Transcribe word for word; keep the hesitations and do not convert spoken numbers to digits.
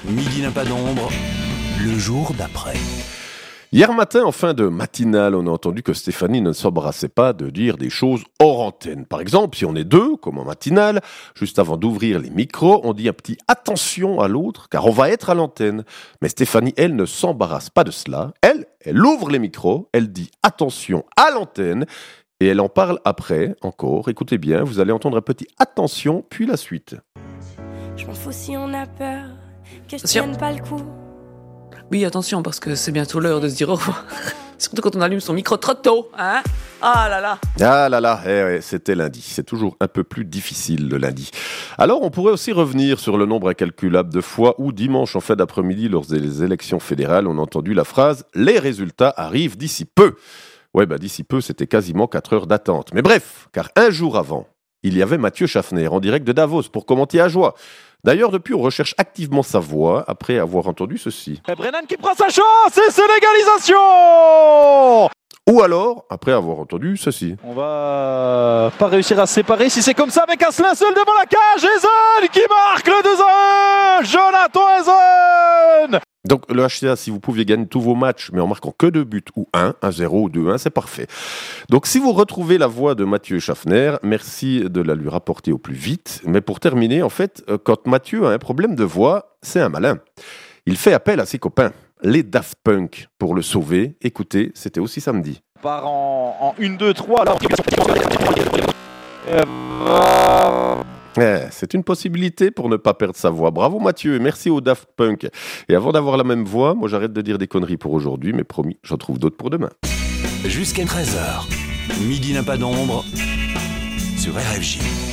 Midi n'a pas d'ombre, le jour d'après. Hier matin, en fin de matinale, on a entendu que Stéphanie ne s'embarrassait pas de dire des choses hors antenne. Par exemple, si on est deux, comme en matinale, juste avant d'ouvrir les micros, on dit un petit « attention » à l'autre, car on va être à l'antenne. Mais Stéphanie, elle, ne s'embarrasse pas de cela. Elle, elle ouvre les micros, elle dit « attention » à l'antenne, et elle en parle après, encore. Écoutez bien, vous allez entendre un petit « attention » puis la suite. Je m'en fous si on a peur, que je Attention. tienne pas le coup. Oui, attention, parce que c'est bientôt l'heure de se dire au revoir. Surtout quand on allume son micro trop tôt, hein. Ah là là. Ah là là, eh ouais, c'était lundi. C'est toujours un peu plus difficile le lundi. Alors, on pourrait aussi revenir sur le nombre incalculable de fois où, dimanche en fin d'après-midi, lors des élections fédérales, on a entendu la phrase « Les résultats arrivent d'ici peu ». Ouais, bah d'ici peu, c'était quasiment quatre heures d'attente. Mais bref, car un jour avant, il y avait Mathieu Schaffner en direct de Davos pour commenter à joie. D'ailleurs, depuis, on recherche activement sa voix après avoir entendu ceci. Et Brennan qui prend sa chance et c'est l'égalisation. Ou alors, après avoir entendu ceci. On va pas réussir à se séparer si c'est comme ça avec un seul devant la cage. Ezen qui marque le deux à un. Jonathan Ezen. Donc le H C A, si vous pouviez gagner tous vos matchs, mais en marquant que deux buts, ou un, un zéro ou deux un, c'est parfait. Donc si vous retrouvez la voix de Mathieu Schaffner, merci de la lui rapporter au plus vite. Mais pour terminer, en fait, quand Mathieu a un problème de voix, c'est un malin. Il fait appel à ses copains, les Daft Punk, pour le sauver. Écoutez, c'était aussi samedi. On part en, en un, deux, trois. Là. Eh, c'est une possibilité pour ne pas perdre sa voix. Bravo Mathieu et merci aux Daft Punk. Et avant d'avoir la même voix, moi j'arrête de dire des conneries pour aujourd'hui, mais promis, j'en trouve d'autres pour demain. Jusqu'à treize heures, Midi n'a pas d'ombre sur R F J.